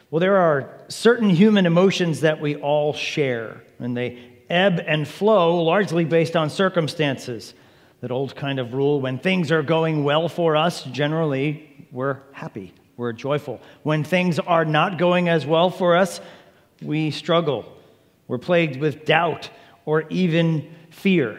Well, there are certain human emotions that we all share, and they ebb and flow largely based on circumstances. That old kind of rule, when things are going well for us, generally we're happy, we're joyful. When things are not going as well for us, we struggle. We're plagued with doubt or even fear.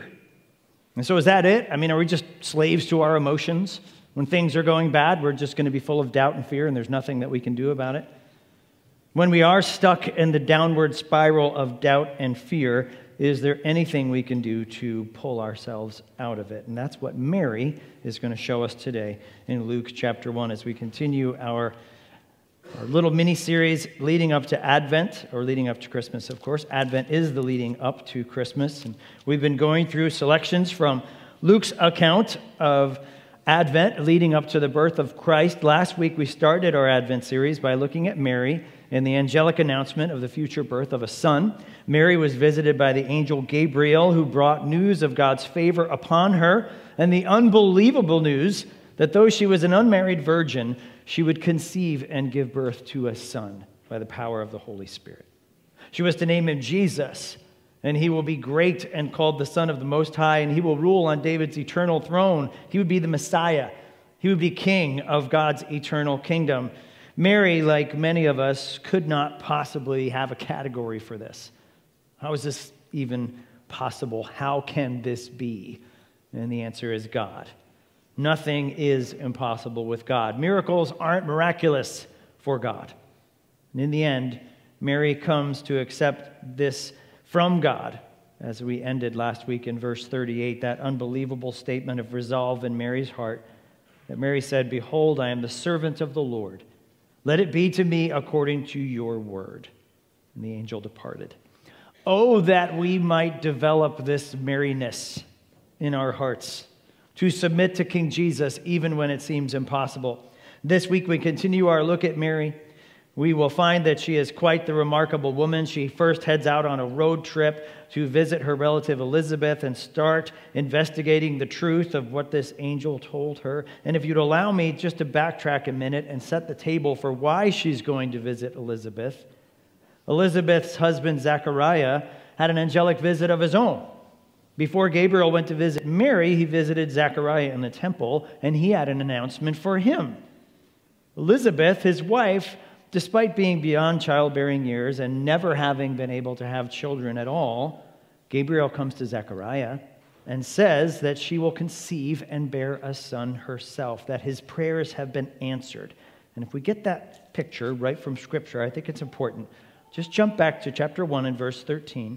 And so is that it? I mean, are we just slaves to our emotions? When things are going bad, we're just going to be full of doubt and fear, and there's nothing that we can do about it? When we are stuck in the downward spiral of doubt and fear, is there anything we can do to pull ourselves out of it? And that's what Mary is going to show us today in Luke chapter 1 as we continue our little mini-series leading up to Advent, or leading up to Christmas, of course. Advent is the leading up to Christmas. And we've been going through selections from Luke's account of Advent leading up to the birth of Christ. Last week we started our Advent series by looking at Mary and the angelic announcement of the future birth of a son. Mary was visited by the angel Gabriel, who brought news of God's favor upon her, and the unbelievable news that though she was an unmarried virgin, she would conceive and give birth to a son by the power of the Holy Spirit. She was to name him Jesus, and he will be great and called the Son of the Most High, and he will rule on David's eternal throne. He would be the Messiah. He would be king of God's eternal kingdom. Mary, like many of us, could not possibly have a category for this. How is this even possible? How can this be? And the answer is God. Nothing is impossible with God. Miracles aren't miraculous for God. And in the end, Mary comes to accept this from God, as we ended last week in verse 38, that unbelievable statement of resolve in Mary's heart, that Mary said, "Behold, I am the servant of the Lord. Let it be to me according to your word." And the angel departed. Oh, that we might develop this merriness in our hearts, to submit to King Jesus even when it seems impossible. This week we continue our look at Mary. We will find that she is quite the remarkable woman. She first heads out on a road trip to visit her relative Elizabeth and start investigating the truth of what this angel told her. And if you'd allow me just to backtrack a minute and set the table for why she's going to visit Elizabeth. Elizabeth's husband, Zechariah, had an angelic visit of his own. Before Gabriel went to visit Mary, he visited Zechariah in the temple, and he had an announcement for him. Elizabeth, his wife, despite being beyond childbearing years and never having been able to have children at all, Gabriel comes to Zechariah and says that she will conceive and bear a son herself, that his prayers have been answered. And if we get that picture right from Scripture, I think it's important. Just jump back to chapter 1 and verse 13.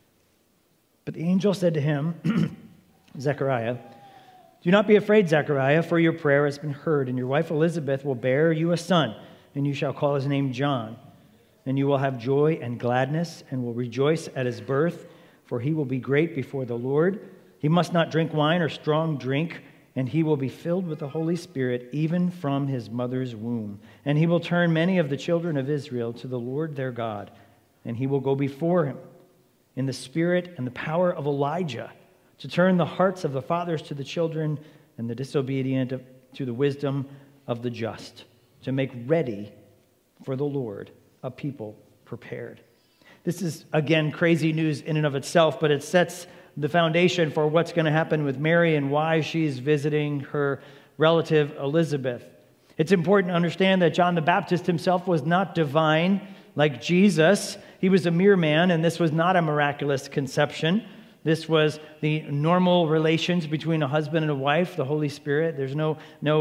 But the angel said to him, Zechariah, "Do not be afraid, Zechariah, for your prayer has been heard, and your wife Elizabeth will bear you a son, and you shall call his name John. And you will have joy and gladness, and will rejoice at his birth, for he will be great before the Lord. He must not drink wine or strong drink, and he will be filled with the Holy Spirit even from his mother's womb. And he will turn many of the children of Israel to the Lord their God, and he will go before him in the spirit and the power of Elijah, to turn the hearts of the fathers to the children and the disobedient to the wisdom of the just, to make ready for the Lord a people prepared." This is, again, crazy news in and of itself, but it sets the foundation for what's going to happen with Mary and why she's visiting her relative Elizabeth. It's important to understand that John the Baptist himself was not divine like Jesus. He was a mere man, and this was not a miraculous conception. This was the normal relations between a husband and a wife, the Holy Spirit. There's no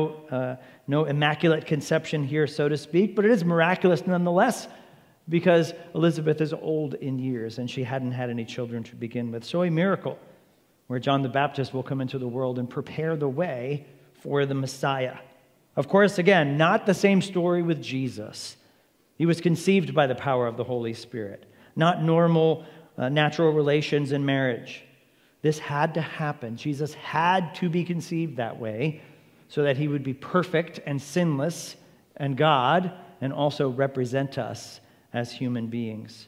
immaculate conception here, so to speak, but it is miraculous nonetheless because Elizabeth is old in years and she hadn't had any children to begin with. So a miracle where John the Baptist will come into the world and prepare the way for the Messiah. Of course, again, not the same story with Jesus. He was conceived by the power of the Holy Spirit, not normal natural relations in marriage. This had to happen. Jesus had to be conceived that way so that he would be perfect and sinless and God, and also represent us as human beings.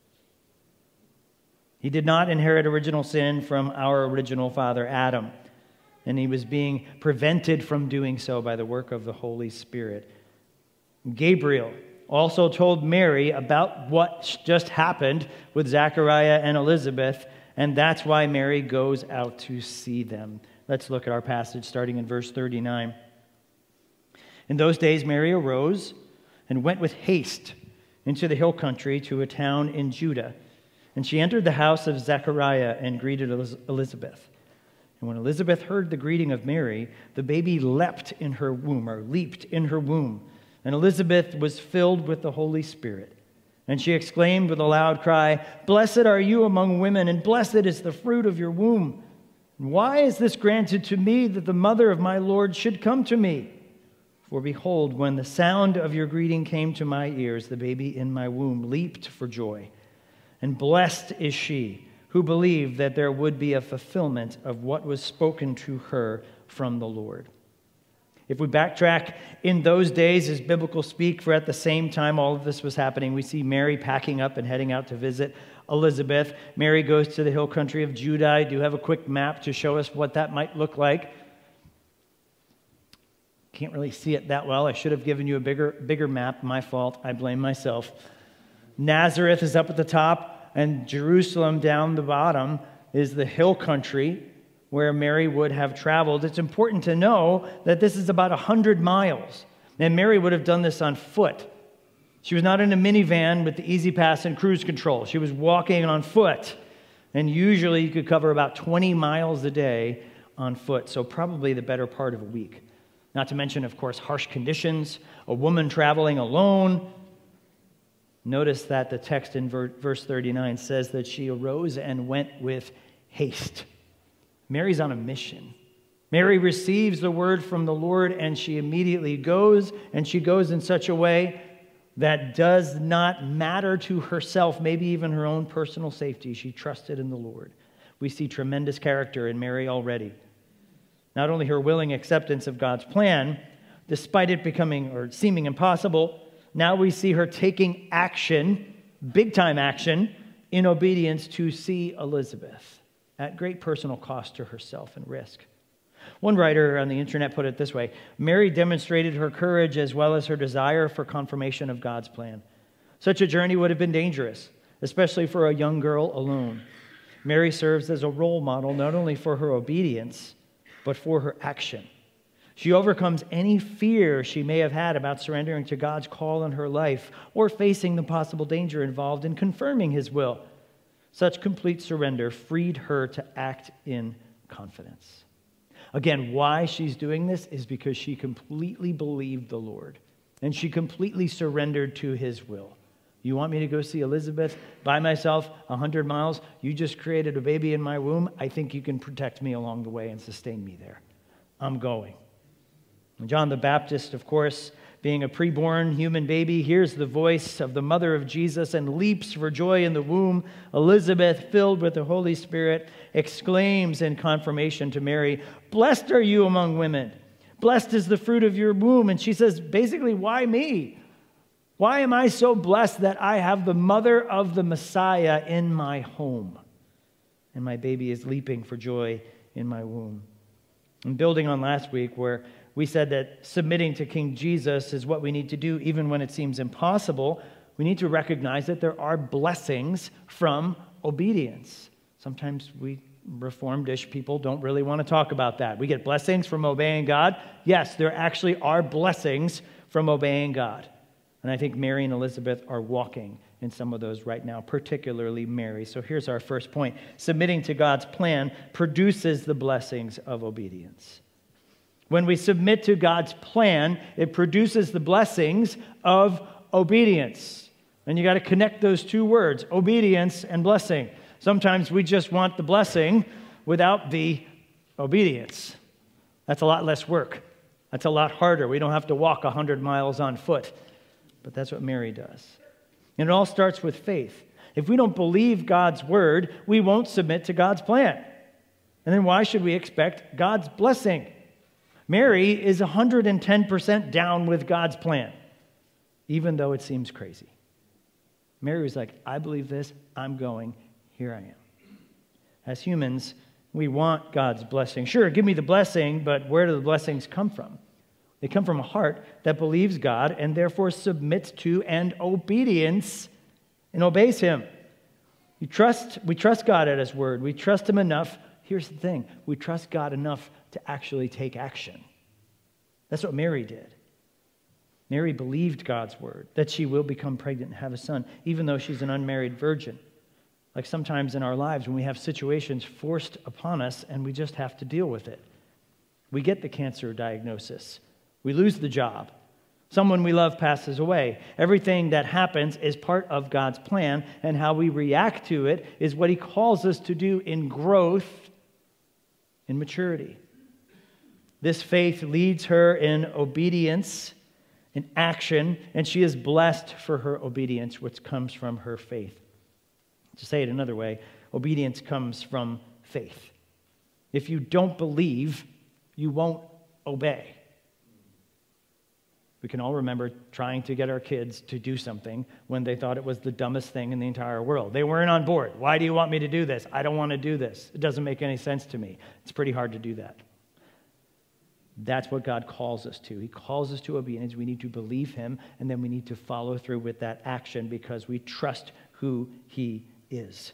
He did not inherit original sin from our original father, Adam, and he was being prevented from doing so by the work of the Holy Spirit. Gabriel also told Mary about what just happened with Zechariah and Elizabeth, and that's why Mary goes out to see them. Let's look at our passage starting in verse 39. In those days, Mary arose and went with haste into the hill country to a town in Judah. And she entered the house of Zechariah and greeted Elizabeth. And when Elizabeth heard the greeting of Mary, the baby leapt in her womb. And Elizabeth was filled with the Holy Spirit. And she exclaimed with a loud cry, "Blessed are you among women, and blessed is the fruit of your womb. And why is this granted to me, that the mother of my Lord should come to me? For behold, when the sound of your greeting came to my ears, the baby in my womb leaped for joy. And blessed is she who believed that there would be a fulfillment of what was spoken to her from the Lord." If we backtrack, in those days is biblical speak, for at the same time all of this was happening, we see Mary packing up and heading out to visit Elizabeth. Mary goes to the hill country of Judah. I do have a quick map to show us what that might look like. Can't really see it that well. I should have given you a bigger map. My fault. I blame myself. Nazareth is up at the top, and Jerusalem down the bottom is the hill country where Mary would have traveled. It's important to know that this is about 100 miles, and Mary would have done this on foot. She was not in a minivan with the Easy Pass and cruise control. She was walking on foot, and usually you could cover about 20 miles a day on foot, so probably the better part of a week. Not to mention, of course, harsh conditions, a woman traveling alone. Notice that the text in verse 39 says that she arose and went with haste. Mary's on a mission. Mary receives the word from the Lord, and she immediately goes, and she goes in such a way that does not matter to herself, maybe even her own personal safety. She trusted in the Lord. We see tremendous character in Mary already. Not only her willing acceptance of God's plan, despite it becoming or seeming impossible, now we see her taking action, big-time action, in obedience to see Elizabeth at great personal cost to herself and risk. One writer on the internet put it this way: Mary demonstrated her courage as well as her desire for confirmation of God's plan. Such a journey would have been dangerous, especially for a young girl alone. Mary serves as a role model not only for her obedience, but for her action. She overcomes any fear she may have had about surrendering to God's call in her life or facing the possible danger involved in confirming His will. Such complete surrender freed her to act in confidence. Again, why she's doing this is because she completely believed the Lord, and she completely surrendered to His will. You want me to go see Elizabeth by myself 100 miles? You just created a baby in my womb. I think you can protect me along the way and sustain me there. I'm going. And John the Baptist, of course, being a preborn human baby, hears the voice of the mother of Jesus and leaps for joy in the womb. Elizabeth, filled with the Holy Spirit, exclaims in confirmation to Mary, "Blessed are you among women. Blessed is the fruit of your womb." And she says, basically, why me? Why am I so blessed that I have the mother of the Messiah in my home? And my baby is leaping for joy in my womb. And building on last week, where we said that submitting to King Jesus is what we need to do even when it seems impossible, we need to recognize that there are blessings from obedience. Sometimes we Reformed-ish people don't really want to talk about that. We get blessings from obeying God. Yes, there actually are blessings from obeying God. And I think Mary and Elizabeth are walking in some of those right now, particularly Mary. So here's our first point. Submitting to God's plan produces the blessings of obedience. When we submit to God's plan, it produces the blessings of obedience. And you got to connect those two words, obedience and blessing. Sometimes we just want the blessing without the obedience. That's a lot less work. That's a lot harder. We don't have to walk 100 miles on foot. But that's what Mary does. And it all starts with faith. If we don't believe God's word, we won't submit to God's plan. And then why should we expect God's blessing? Mary is 110% down with God's plan, even though it seems crazy. Mary was like, I believe this, I'm going, here I am. As humans, we want God's blessing. Sure, give me the blessing, but where do the blessings come from? They come from a heart that believes God and therefore submits to and obeys Him. We trust God at His word. We trust Him enough. Here's the thing. We trust God enough to actually take action. That's what Mary did. Mary believed God's word, that she will become pregnant and have a son, even though she's an unmarried virgin. Like sometimes in our lives when we have situations forced upon us and we just have to deal with it. We get the cancer diagnosis. We lose the job. Someone we love passes away. Everything that happens is part of God's plan, and how we react to it is what He calls us to do in growth, in maturity. This faith leads her in obedience, in action, and she is blessed for her obedience, which comes from her faith. To say it another way, obedience comes from faith. If you don't believe, you won't obey. We can all remember trying to get our kids to do something when they thought it was the dumbest thing in the entire world. They weren't on board. Why do you want me to do this? I don't want to do this. It doesn't make any sense to me. It's pretty hard to do that. That's what God calls us to. He calls us to obedience. We need to believe Him, and then we need to follow through with that action because we trust who He is.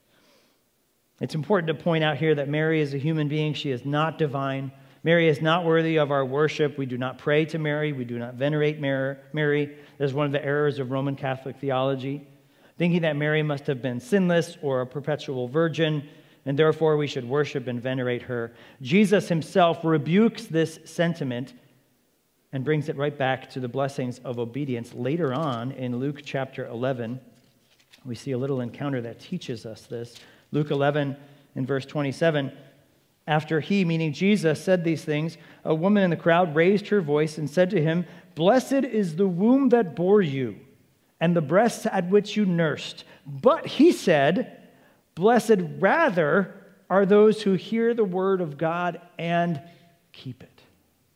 It's important to point out here that Mary is a human being. She is not divine. Mary is not worthy of our worship. We do not pray to Mary. We do not venerate Mary. That's one of the errors of Roman Catholic theology, thinking that Mary must have been sinless or a perpetual virgin, and therefore we should worship and venerate her. Jesus Himself rebukes this sentiment and brings it right back to the blessings of obedience. Later on in Luke chapter 11, we see a little encounter that teaches us this. Luke 11 in verse 27, after He, meaning Jesus, said these things, a woman in the crowd raised her voice and said to Him, "Blessed is the womb that bore you, and the breasts at which you nursed." But He said, "Blessed rather are those who hear the word of God and keep it."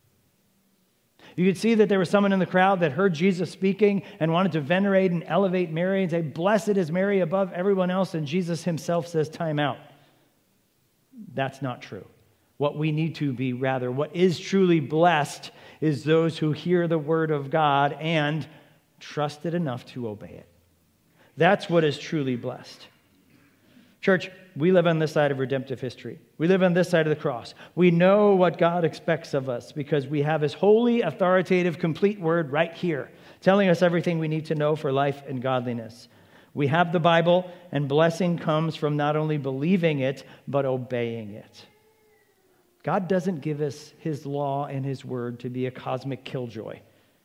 You could see that there was someone in the crowd that heard Jesus speaking and wanted to venerate and elevate Mary and say, "Blessed is Mary above everyone else," and Jesus Himself says, "Time out." That's not true. What we need to be, rather, what is truly blessed is those who hear the word of God and trust it enough to obey it. That's what is truly blessed. Church, we live on this side of redemptive history. We live on this side of the cross. We know what God expects of us because we have His holy, authoritative, complete word right here, telling us everything we need to know for life and godliness. We have the Bible, and blessing comes from not only believing it, but obeying it. God doesn't give us His law and His word to be a cosmic killjoy,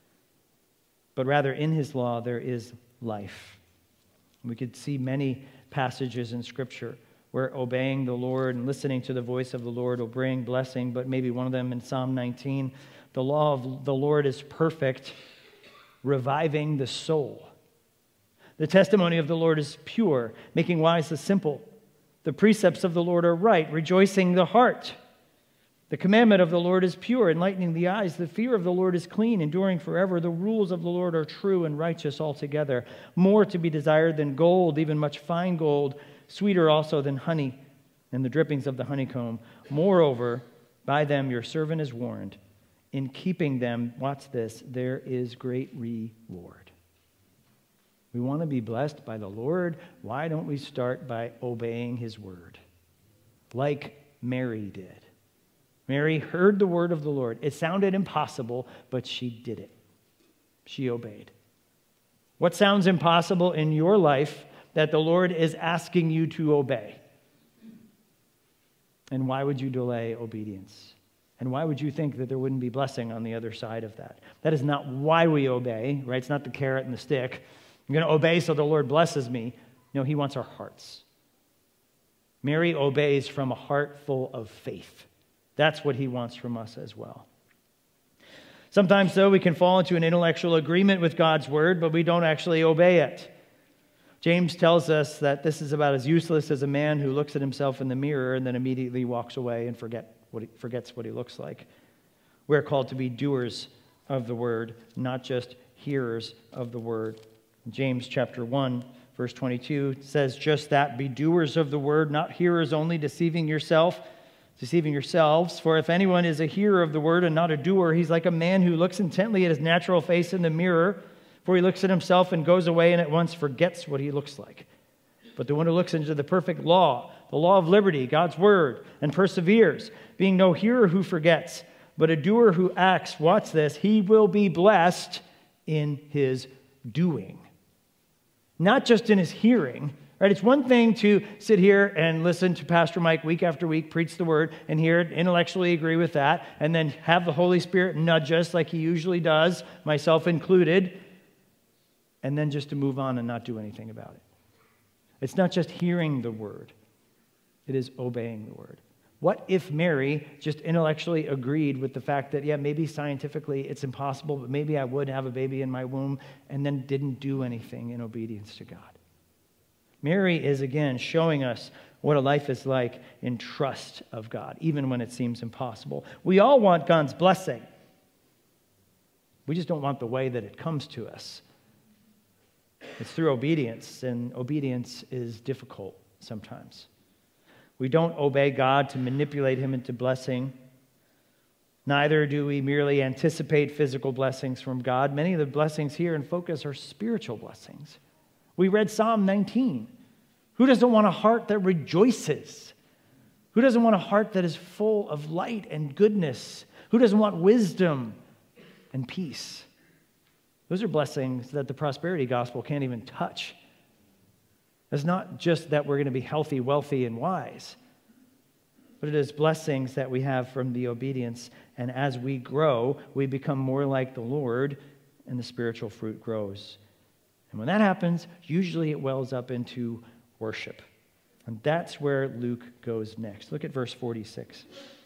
but rather in His law there is life. We could see many passages in Scripture where obeying the Lord and listening to the voice of the Lord will bring blessing, but maybe one of them in Psalm 19, the law of the Lord is perfect, reviving the soul. The testimony of the Lord is pure, making wise the simple. The precepts of the Lord are right, rejoicing the heart. The commandment of the Lord is pure, enlightening the eyes. The fear of the Lord is clean, enduring forever. The rules of the Lord are true and righteous altogether. More to be desired than gold, even much fine gold, sweeter also than honey and the drippings of the honeycomb. Moreover, by them your servant is warned. In keeping them, watch this, there is great reward. We want to be blessed by the Lord. Why don't we start by obeying His word? Like Mary did. Mary heard the word of the Lord. It sounded impossible, but she did it. She obeyed. What sounds impossible in your life that the Lord is asking you to obey? And why would you delay obedience? And why would you think that there wouldn't be blessing on the other side of that? That is not why we obey, right? It's not the carrot and the stick. I'm going to obey so the Lord blesses me. No, He wants our hearts. Mary obeys from a heart full of faith. That's what He wants from us as well. Sometimes, though, we can fall into an intellectual agreement with God's word, but we don't actually obey it. James tells us that this is about as useless as a man who looks at himself in the mirror and then immediately walks away and forgets what he looks like. We're called to be doers of the word, not just hearers of the word. James chapter 1, verse 22 says just that, be doers of the word, not hearers only, deceiving yourself. deceiving yourselves. For if anyone is a hearer of the word and not a doer, he's like a man who looks intently at his natural face in the mirror, for he looks at himself and goes away and at once forgets what he looks like. But the one who looks into the perfect law, the law of liberty, God's word, and perseveres, being no hearer who forgets, but a doer who acts, watch this, he will be blessed in his doing. Not just in his hearing. Right? It's one thing to sit here and listen to Pastor Mike week after week preach the word and hear it, intellectually agree with that, and then have the Holy Spirit nudge us like he usually does, myself included, and then just to move on and not do anything about it. It's not just hearing the word. It is obeying the word. What if Mary just intellectually agreed with the fact that, yeah, maybe scientifically it's impossible, but maybe I would have a baby in my womb, and then didn't do anything in obedience to God? Mary is, again, showing us what a life is like in trust of God, even when it seems impossible. We all want God's blessing. We just don't want the way that it comes to us. It's through obedience, and obedience is difficult sometimes. We don't obey God to manipulate him into blessing. Neither do we merely anticipate physical blessings from God. Many of the blessings here in focus are spiritual blessings. We read Psalm 19. Who doesn't want a heart that rejoices? Who doesn't want a heart that is full of light and goodness? Who doesn't want wisdom and peace? Those are blessings that the prosperity gospel can't even touch. It's not just that we're going to be healthy, wealthy, and wise, but it is blessings that we have from the obedience. And as we grow, we become more like the Lord, and the spiritual fruit grows. And when that happens, usually it wells up into worship. And that's where Luke goes next. Look at verse 46.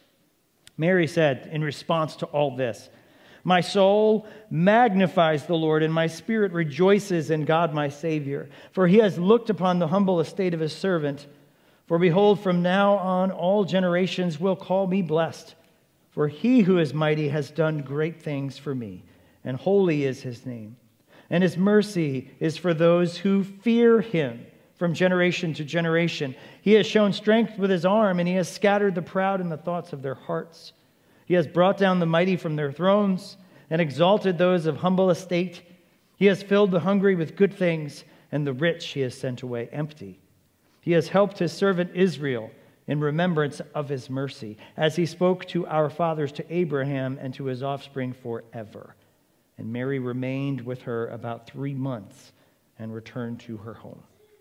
Mary said in response to all this, "My soul magnifies the Lord, and my spirit rejoices in God my Savior. For he has looked upon the humble estate of his servant. For behold, from now on all generations will call me blessed. For he who is mighty has done great things for me, and holy is his name. And his mercy is for those who fear him from generation to generation. He has shown strength with his arm, and he has scattered the proud in the thoughts of their hearts. He has brought down the mighty from their thrones and exalted those of humble estate. He has filled the hungry with good things, and the rich he has sent away empty. He has helped his servant Israel in remembrance of his mercy, as he spoke to our fathers, to Abraham, and to his offspring forever." And Mary remained with her about 3 months and returned to her home.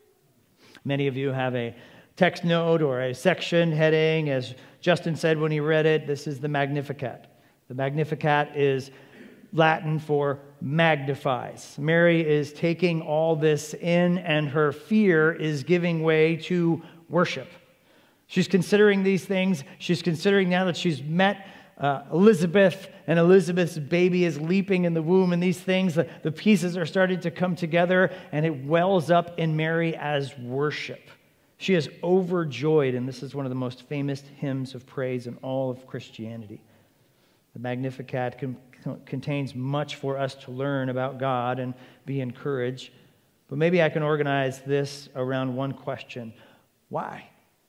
Many of you have a text note or a section heading, as Justin said when he read it. This is the Magnificat. The Magnificat is Latin for magnifies. Mary is taking all this in, and her fear is giving way to worship. She's considering these things. She's considering now that she's met Elizabeth, and Elizabeth's baby is leaping in the womb, and these things, the pieces are starting to come together, and it wells up in Mary as worship. She is overjoyed, and this is one of the most famous hymns of praise in all of Christianity. The Magnificat contains much for us to learn about God and be encouraged, but maybe I can organize this around one question. Why?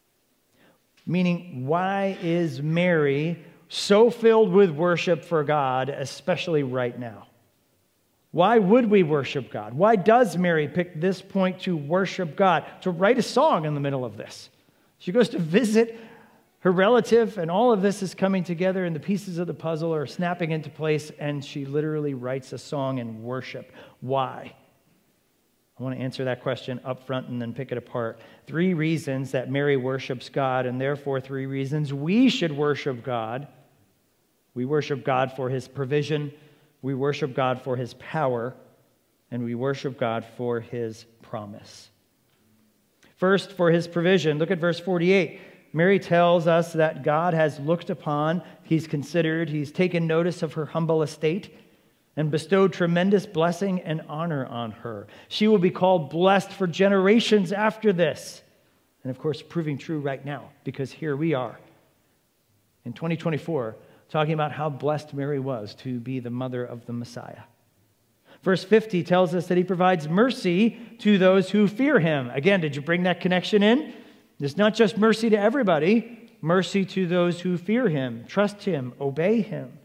Meaning, why is Mary so filled with worship for God, especially right now? Why would we worship God? Why does Mary pick this point to worship God, to write a song in the middle of this? She goes to visit her relative, and all of this is coming together, and the pieces of the puzzle are snapping into place, and she literally writes a song in worship. Why? I want to answer that question up front and then pick it apart. 3 reasons that Mary worships God, and therefore 3 reasons we should worship God. We worship God for his provision, we worship God for his power, and we worship God for his promise. First, for his provision. Look at verse 48. Mary tells us that God has looked upon, he's considered, he's taken notice of her humble estate and bestowed tremendous blessing and honor on her. She will be called blessed for generations after this. And of course, proving true right now, because here we are in 2024 talking about how blessed Mary was to be the mother of the Messiah. Verse 50 tells us that he provides mercy to those who fear him. Again, did you bring that connection in? It's not just mercy to everybody. mercy to those who fear him, trust him, obey him.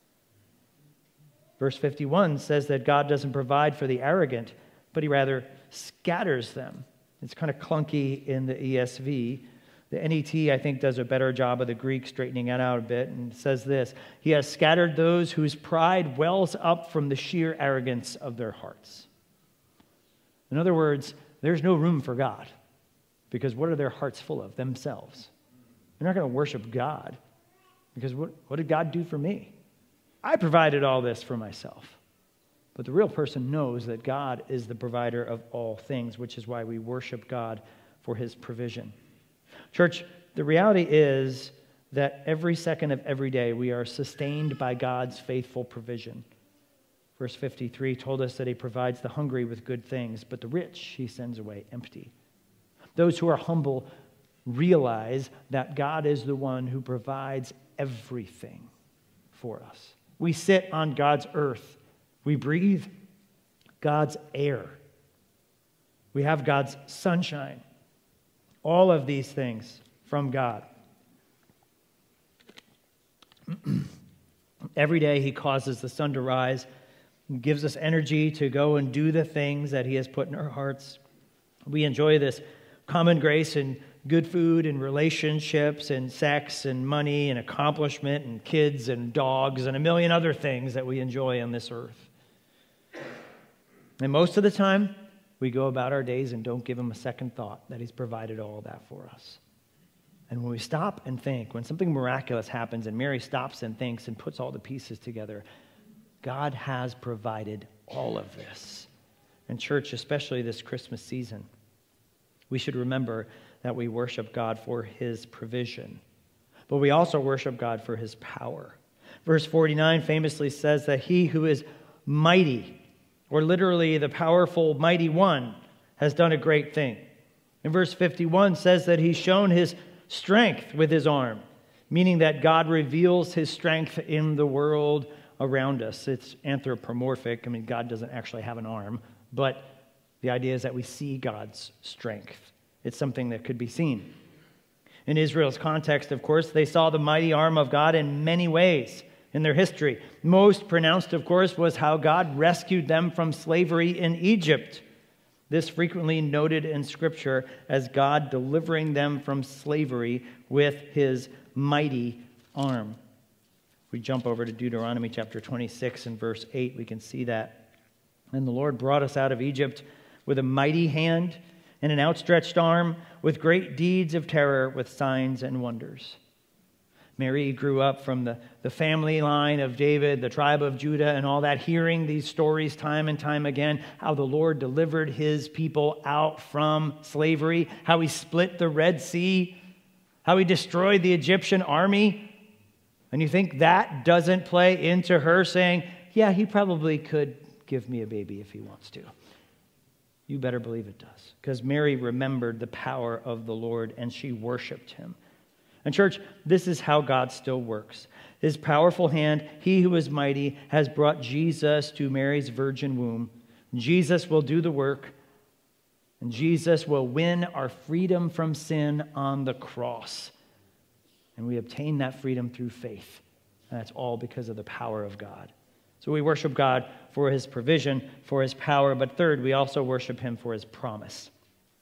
Verse 51 says that God doesn't provide for the arrogant, but he rather scatters them. It's kind of clunky in the ESV. The NET, I think, does a better job of the Greek, straightening it out a bit, and says this: he has scattered those whose pride wells up from the sheer arrogance of their hearts. In other words, there's no room for God, because what are their hearts full of? Themselves. They're not going to worship God, because what did God do for me? I provided all this for myself. But the real person knows that God is the provider of all things, which is why we worship God for his provision. Church, the reality is that every second of every day we are sustained by God's faithful provision. Verse 53 told us that he provides the hungry with good things, but the rich he sends away empty. Those who are humble realize that God is the one who provides everything for us. We sit on God's earth. We breathe God's air. We have God's sunshine. All of these things from God. Every day he causes the sun to rise, and gives us energy to go and do the things that he has put in our hearts. We enjoy this common grace and good food and relationships and sex and money and accomplishment and kids and dogs and a million other things that we enjoy on this earth. And most of the time, we go about our days and don't give him a second thought that he's provided all that for us. And when we stop and think, when something miraculous happens and Mary stops and thinks and puts all the pieces together, God has provided all of this. And church, especially this Christmas season, we should remember that we worship God for his provision. But we also worship God for his power. Verse 49 famously says that he who is mighty, or literally the powerful, mighty one, has done a great thing. And verse 51 says that he's shown his strength with his arm, meaning that God reveals his strength in the world around us. It's anthropomorphic. I mean, God doesn't actually have an arm, but the idea is that we see God's strength. It's something that could be seen. In Israel's context, of course, they saw the mighty arm of God in many ways in their history. Most pronounced, of course, was how God rescued them from slavery in Egypt. This frequently noted in Scripture as God delivering them from slavery with his mighty arm. If we jump over to Deuteronomy chapter 26 and verse 8, we can see that. And the Lord brought us out of Egypt with a mighty hand and an outstretched arm, with great deeds of terror, with signs and wonders. Mary grew up from the family line of David, the tribe of Judah, and all that, hearing these stories time and time again, how the Lord delivered his people out from slavery, how he split the Red Sea, how he destroyed the Egyptian army. And you think that doesn't play into her saying, yeah, he probably could give me a baby if he wants to. You better believe it does, because Mary remembered the power of the Lord and she worshiped him. And church, this is how God still works. His powerful hand, he who is mighty, has brought Jesus to Mary's virgin womb. Jesus will do the work, and Jesus will win our freedom from sin on the cross. And we obtain that freedom through faith. And that's all because of the power of God. So we worship God for his provision, for his power, but third, we also worship him for his promise.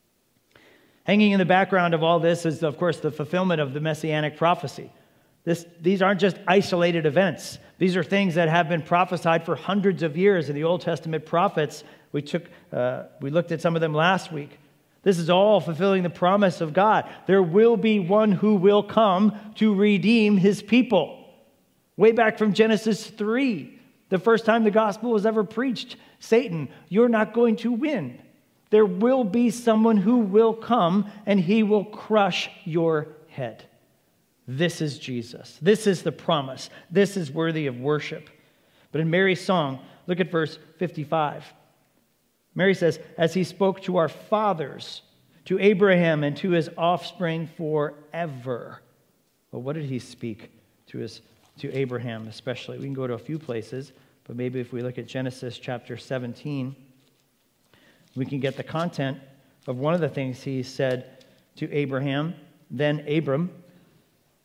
Hanging in the background of all this is, of course, the fulfillment of the Messianic prophecy. These aren't just isolated events. These are things that have been prophesied for hundreds of years in the Old Testament prophets. We looked at some of them last week. This is all fulfilling the promise of God. There will be one who will come to redeem his people. Way back from Genesis 3, the first time the gospel was ever preached, Satan, you're not going to win. There will be someone who will come and he will crush your head. This is Jesus. This is the promise. This is worthy of worship. But in Mary's song, look at verse 55. Mary says, as he spoke to our fathers, to Abraham and to his offspring forever. Well, what did he speak to Abraham especially? We can go to a few places, but maybe if we look at Genesis chapter 17, we can get the content of one of the things he said to Abraham. Then Abram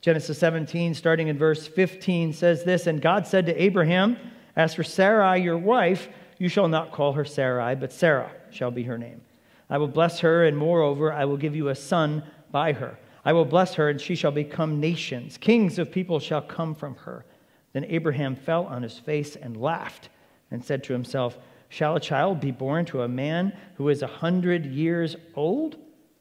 Genesis 17, starting in verse 15, says this, "And God said to Abraham, as for Sarai, your wife, you shall not call her Sarai, but Sarah shall be her name. I will bless her, and moreover, I will give you a son by her. I will bless her, and she shall become nations. Kings of people shall come from her." Then Abraham fell on his face and laughed, and said to himself, "Shall a child be born to a man who is 100 years old?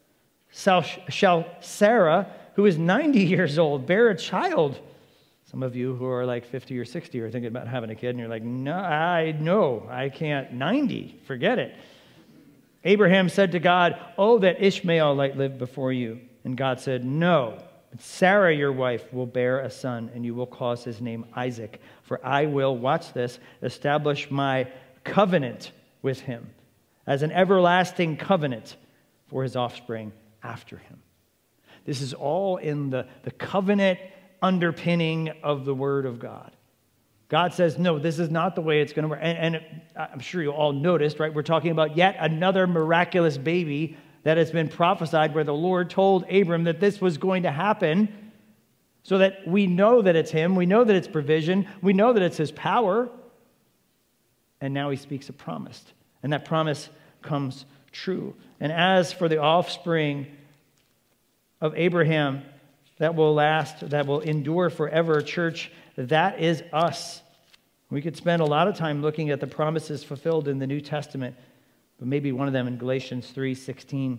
Shall Sarah, who is 90 years old, bear a child?" Some of you who are like 50 or 60 are thinking about having a kid, and you're like, no, I can't. 90, forget it. Abraham said to God, "Oh, that Ishmael might live before you." And God said, "No, but Sarah, your wife, will bear a son, and you will cause his name Isaac. For I will," watch this, "establish my covenant with him as an everlasting covenant for his offspring after him." This is all in the covenant underpinning of the Word of God. God says, no, this is not the way it's going to work. And I'm sure you all noticed, right? We're talking about yet another miraculous baby that has been prophesied, where the Lord told Abram that this was going to happen, so that we know that it's him, we know that it's provision, we know that it's his power. And now he speaks a promise, and that promise comes true. And as for the offspring of Abraham that will last, that will endure forever, church, that is us. We could spend a lot of time looking at the promises fulfilled in the New Testament, but maybe one of them in Galatians 3:16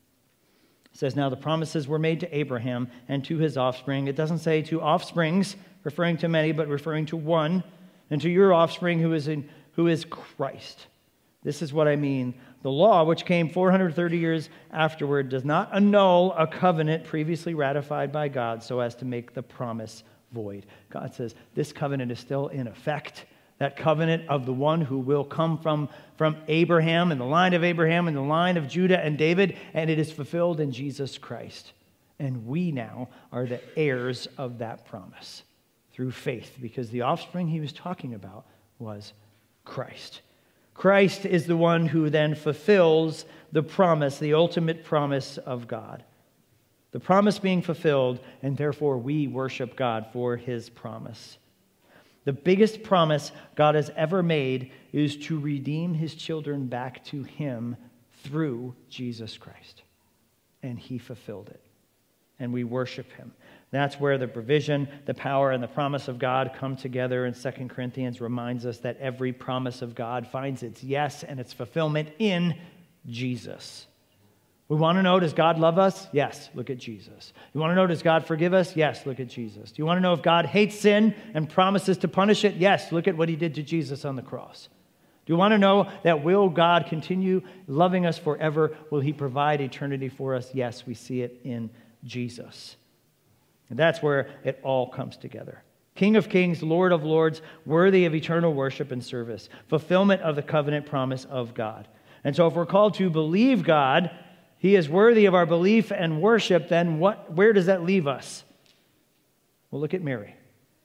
says, "Now the promises were made to Abraham and to his offspring." It doesn't say to offsprings, referring to many, but referring to one, "and to your offspring who is Christ." This is what I mean. The law, which came 430 years afterward, does not annul a covenant previously ratified by God so as to make the promise void. God says this covenant is still in effect. That covenant of the one who will come from Abraham, and the line of Abraham, and the line of Judah and David, and it is fulfilled in Jesus Christ. And we now are the heirs of that promise through faith, because the offspring he was talking about was Christ. Christ is the one who then fulfills the promise, the ultimate promise of God. The promise being fulfilled, and therefore we worship God for his promise. The biggest promise God has ever made is to redeem his children back to him through Jesus Christ. And he fulfilled it. And we worship him. That's where the provision, the power, and the promise of God come together. And 2 Corinthians reminds us that every promise of God finds its yes and its fulfillment in Jesus. We want to know, does God love us? Yes, look at Jesus. You want to know, does God forgive us? Yes, look at Jesus. Do you want to know if God hates sin and promises to punish it? Yes, look at what he did to Jesus on the cross. Do you want to know that will God continue loving us forever? Will he provide eternity for us? Yes, we see it in Jesus. And that's where it all comes together. King of kings, Lord of lords, worthy of eternal worship and service. Fulfillment of the covenant promise of God. And so if we're called to believe God, he is worthy of our belief and worship, then where does that leave us? Well, look at Mary.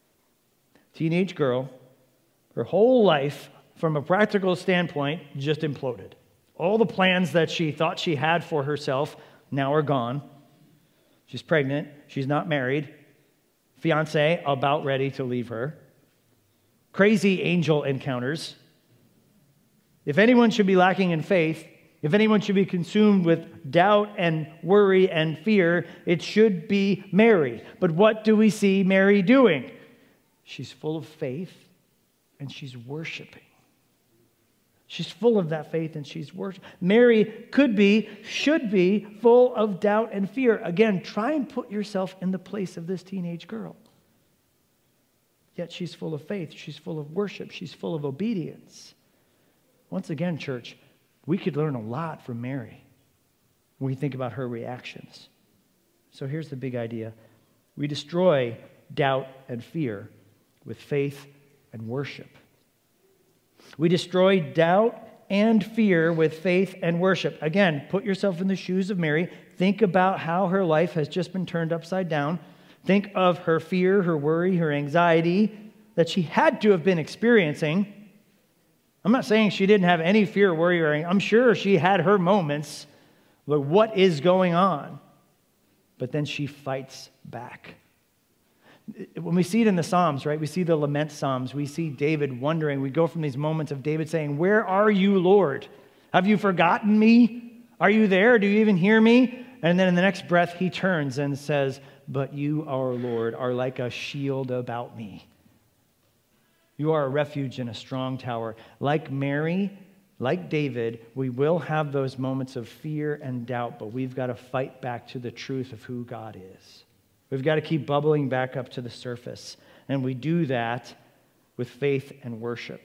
Teenage girl, her whole life, from a practical standpoint, just imploded. All the plans that she thought she had for herself now are gone. She's pregnant. She's not married. Fiancé about ready to leave her. Crazy angel encounters. If anyone should be lacking in faith, if anyone should be consumed with doubt and worry and fear, it should be Mary. But what do we see Mary doing? She's full of faith and she's worshiping. She's full of that faith and she's worshiping. Mary should be full of doubt and fear. Again, try and put yourself in the place of this teenage girl. Yet she's full of faith. She's full of worship. She's full of obedience. Once again, church, we could learn a lot from Mary when we think about her reactions. So here's the big idea. We destroy doubt and fear with faith and worship. We destroy doubt and fear with faith and worship. Again, put yourself in the shoes of Mary. Think about how her life has just been turned upside down. Think of her fear, her worry, her anxiety that she had to have been experiencing. I'm not saying she didn't have any fear, worry, or I'm sure she had her moments. But what is going on? But then she fights back. When we see it in the Psalms, right? We see the lament Psalms. We see David wondering. We go from these moments of David saying, "Where are you, Lord? Have you forgotten me? Are you there? Do you even hear me?" And then in the next breath, he turns and says, "But you, our Lord, are like a shield about me. You are a refuge and a strong tower." Like Mary, like David, we will have those moments of fear and doubt, but we've got to fight back to the truth of who God is. We've got to keep bubbling back up to the surface. And we do that with faith and worship.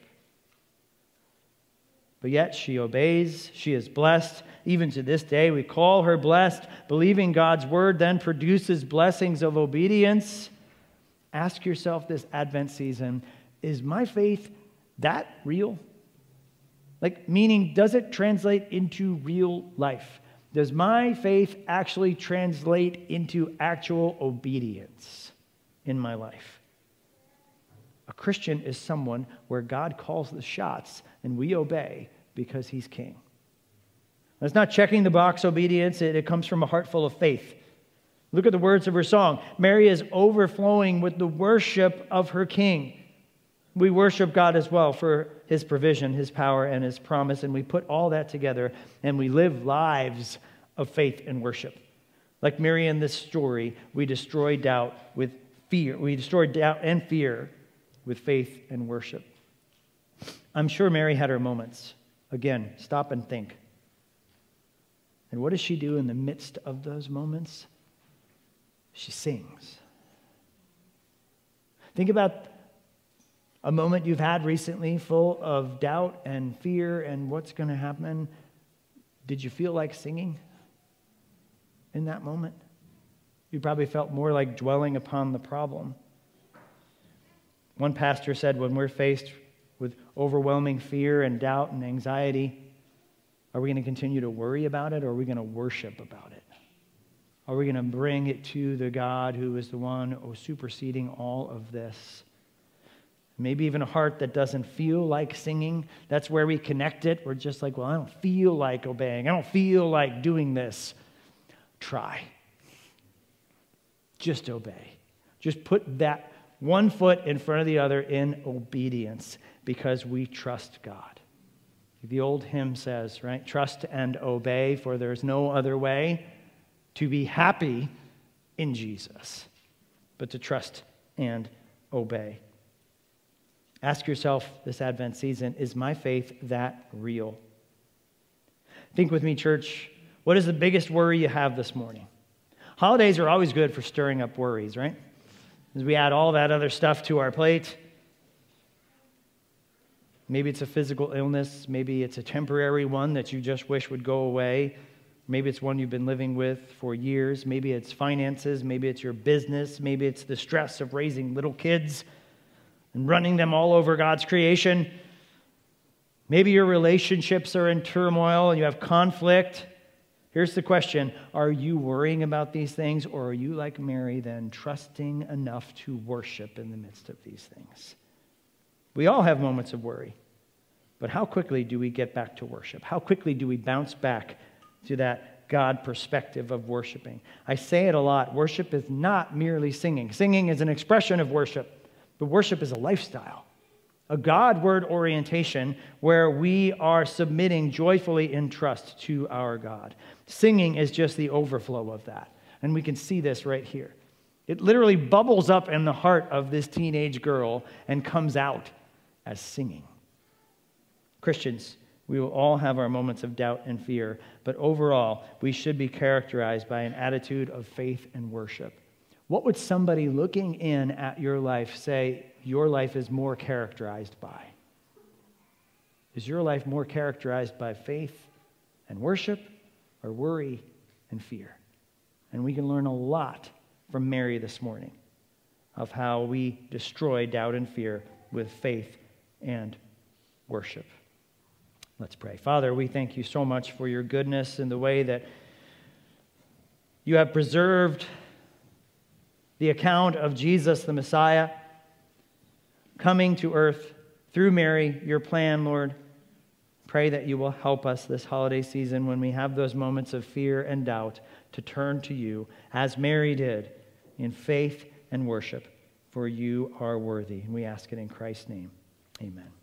But yet she obeys. She is blessed. Even to this day, we call her blessed. Believing God's word then produces blessings of obedience. Ask yourself this Advent season, is my faith that real? Meaning, does it translate into real life? Does my faith actually translate into actual obedience in my life? A Christian is someone where God calls the shots and we obey because he's king. That's not checking the box obedience. It comes from a heart full of faith. Look at the words of her song. Mary is overflowing with the worship of her king. We worship God as well for his provision, his power, and his promise, and we put all that together, and we live lives of faith and worship. Like Mary in this story, we destroy doubt with fear. We destroy doubt and fear with faith and worship. I'm sure Mary had her moments. Again, stop and think. And what does she do in the midst of those moments? She sings. Think about a moment you've had recently full of doubt and fear and what's going to happen. Did you feel like singing in that moment? You probably felt more like dwelling upon the problem. One pastor said, when we're faced with overwhelming fear and doubt and anxiety, are we going to continue to worry about it, or are we going to worship about it? Are we going to bring it to the God who is the one superseding all of this? Maybe even a heart that doesn't feel like singing. That's where we connect it. We're just like, well, I don't feel like obeying. I don't feel like doing this. Try. Just obey. Just put that one foot in front of the other in obedience because we trust God. The old hymn says, right? Trust and obey, for there's no other way to be happy in Jesus but to trust and obey. Ask yourself this Advent season, is my faith that real? Think with me, church. What is the biggest worry you have this morning? Holidays are always good for stirring up worries, right? As we add all that other stuff to our plate. Maybe it's a physical illness. Maybe it's a temporary one that you just wish would go away. Maybe it's one you've been living with for years. Maybe it's finances. Maybe it's your business. Maybe it's the stress of raising little kids and running them all over God's creation. Maybe your relationships are in turmoil and you have conflict. Here's the question. Are you worrying about these things, or are you like Mary then, trusting enough to worship in the midst of these things? We all have moments of worry, but how quickly do we get back to worship? How quickly do we bounce back to that God perspective of worshiping? I say it a lot. Worship is not merely singing. Singing is an expression of worship. But worship is a lifestyle, a God-word orientation where we are submitting joyfully in trust to our God. Singing is just the overflow of that. And we can see this right here. It literally bubbles up in the heart of this teenage girl and comes out as singing. Christians, we will all have our moments of doubt and fear, but overall, we should be characterized by an attitude of faith and worship. What would somebody looking in at your life say your life is more characterized by? Is your life more characterized by faith and worship, or worry and fear? And we can learn a lot from Mary this morning of how we destroy doubt and fear with faith and worship. Let's pray. Father, we thank you so much for your goodness and the way that you have preserved the account of Jesus, the Messiah, coming to earth through Mary, your plan, Lord. Pray that you will help us this holiday season when we have those moments of fear and doubt to turn to you, as Mary did, in faith and worship. for you are worthy. And we ask it in Christ's name. Amen.